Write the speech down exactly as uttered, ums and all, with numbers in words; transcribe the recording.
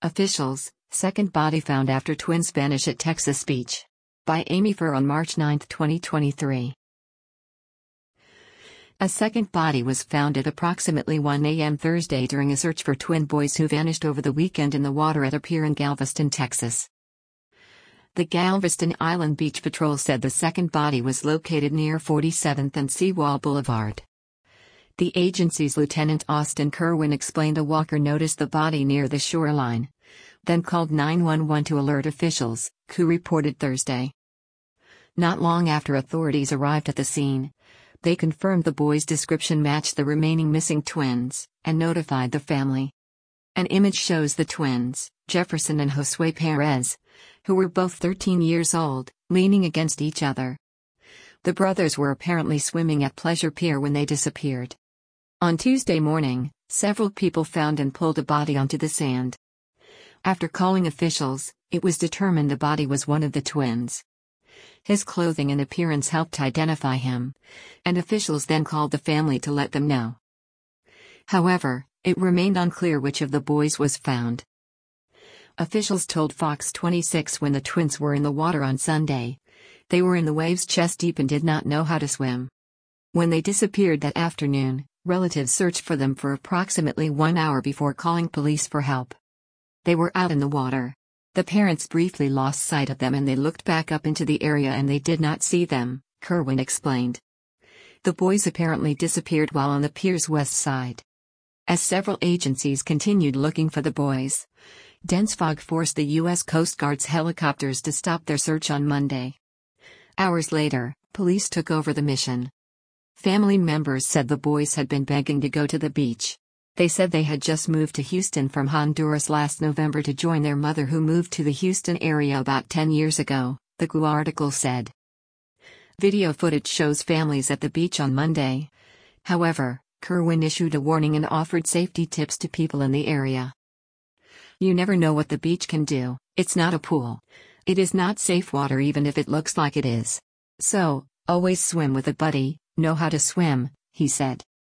Officials, second body found after twins vanish at Texas beach. By Amy Furr on March ninth, twenty twenty-three. A second body was found at approximately one a m Thursday during a search for twin boys who vanished over the weekend in the water at a pier in Galveston, Texas. The Galveston Island Beach Patrol said the second body was located near forty-seventh and Seawall Boulevard. The agency's Lieutenant Austin Kerwin explained a walker noticed the body near the shoreline, then called nine one one to alert officials, who reported Thursday. Not long after authorities arrived at the scene, they confirmed the boy's description matched the remaining missing twins, and notified the family. An image shows the twins, Jefferson and Josue Perez, who were both thirteen years old, leaning against each other. The brothers were apparently swimming at Pleasure Pier when they disappeared. On Tuesday morning, several people found and pulled a body onto the sand. After calling officials, it was determined the body was one of the twins. His clothing and appearance helped identify him, and officials then called the family to let them know. However, it remained unclear which of the boys was found. Officials told Fox twenty-six when the twins were in the water on Sunday, they were in the waves chest deep and did not know how to swim. When they disappeared that afternoon, relatives searched for them for approximately one hour before calling police for help. They were out in the water. The parents briefly lost sight of them and they looked back up into the area and they did not see them, Kerwin explained. The boys apparently disappeared while on the pier's west side. As several agencies continued looking for the boys, dense fog forced the U S Coast Guard's helicopters to stop their search on Monday. Hours later, police took over the mission. Family members said the boys had been begging to go to the beach. They said they had just moved to Houston from Honduras last November to join their mother who moved to the Houston area about ten years ago, the G U article said. Video footage shows families at the beach on Monday. However, Kerwin issued a warning and offered safety tips to people in the area. You never know what the beach can do. It's not a pool. It is not safe water even if it looks like it is. So, always swim with a buddy, know how to swim, he said.